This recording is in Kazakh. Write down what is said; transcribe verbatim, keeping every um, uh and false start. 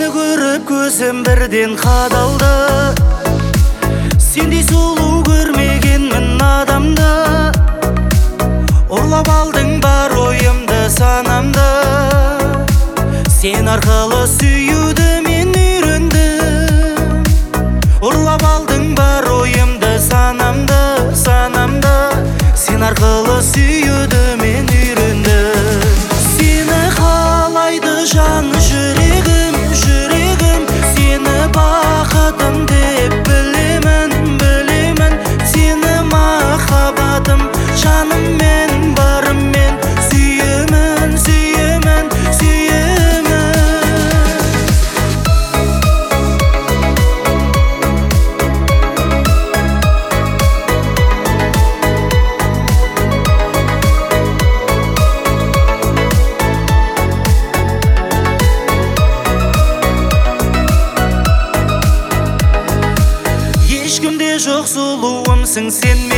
Сені көріп көзім бірден қадалды. Сендей сұлу көрмегенмін адамды. Ұрлап алдың бар ойымды, санамды. Сен арқылы сүйуді мен үйрендім. Ұрлап алдың бар ойымды, санамды, санамды. Сен арқылы сүйуді мен үйрендім. Сені қалайды жан жүрегім, жүрегім. Сені бақытым деп білемін, білемін. Сені махаббатым, жаныммен, барыммен сүйемін, сүйемін, сүйемін. Ешкімде жоқ сұлуымсың сен